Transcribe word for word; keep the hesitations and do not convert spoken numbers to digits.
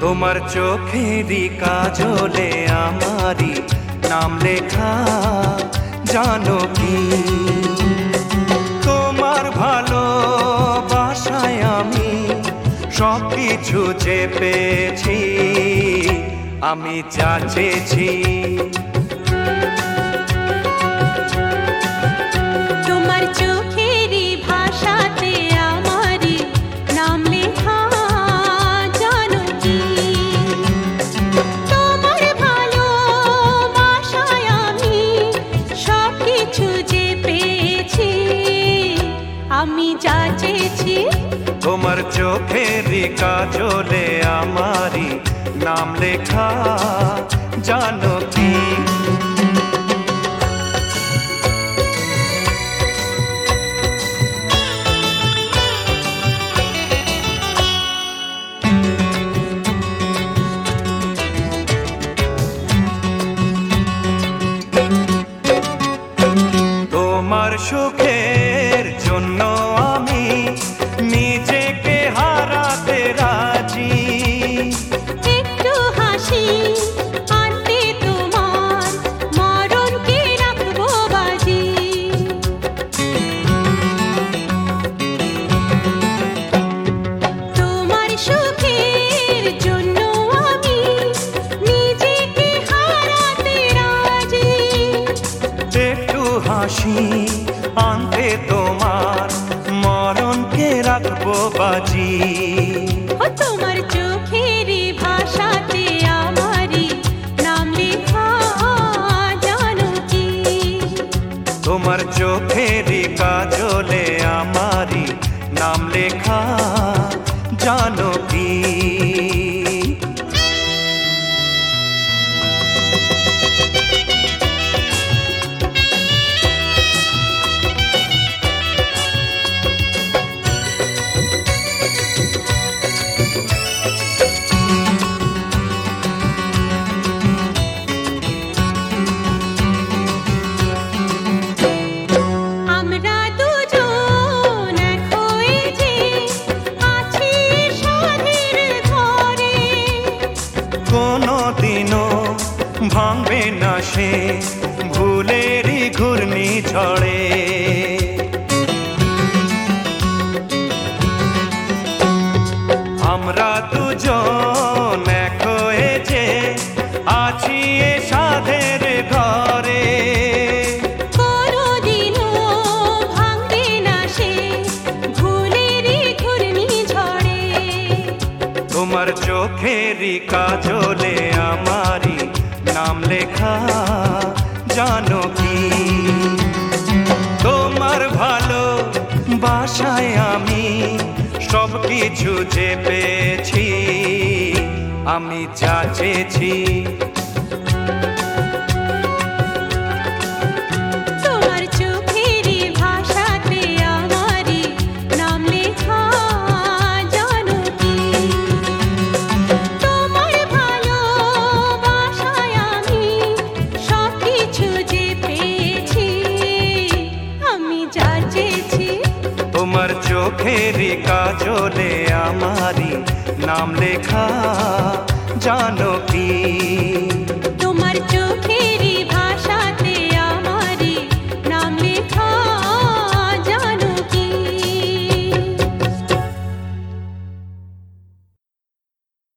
তোমার চোখেরই কাজলে আমারই নাম লেখা, জানো কি? তোমার ভালোবাসায় আমি সব কিছু যে পেয়েছি, আমি যা চেয়েছি। তোমার চোখেরই ভাষাতে আমারই নাম লেখা, জানো কি? তোমার ভালোবাসায় আমি সব কিছু যে পেয়েছি, আমি যা চেয়েছি। তোমার চোখেরই কাজলে আমারই নাম লেখা, জানো কি? তোমার সুখের জন্য আমি নিজেকে হারাতে রাজি। একটু হাসি আনতে তোমার মরণকে রাখবো বাজি। তোমার সুখের জন্য আমি নিজেকে হারাতে রাজি। একটু হাসি আনতে তোমার মরণকে রাখবো বাজি। ও তোমার চোখেরই ভাষাতে আমারই নাম লেখা, জানো কি? তোমার চোখেরই কাজলে আমারই নাম লেখা, জানো কি? আমরা দুজন এক হয়ে যে আছি সাধের ঘরে, কোনোদিনও ভাঙবে না সে ভুলেরই ঘূর্ণি ঝড়ে। আমরা দুজন এক হয়ে যে আছি এ সাধের ঘরে, কোনোদিনও ভাঙবে না সে ভুলেরই ঘূর্ণি ঝড়ে। তোমার চোখেরই কাজলে আমারই নাম লেখা, জানো কি? তোমার ভালোবাসায় আমি সব কিছু যে পেয়েছি, আমি যা চেয়েছি। তোমার চোখেরই ভাষাতে আমারই নাম লেখা, জানো কি? তোমার ভালোবাসায় আমি সব কিছু যে পেয়েছি, আমি যা চেয়েছি। তোমার চোখেরই কাজলে আমারই নাম লেখা, জানো কি?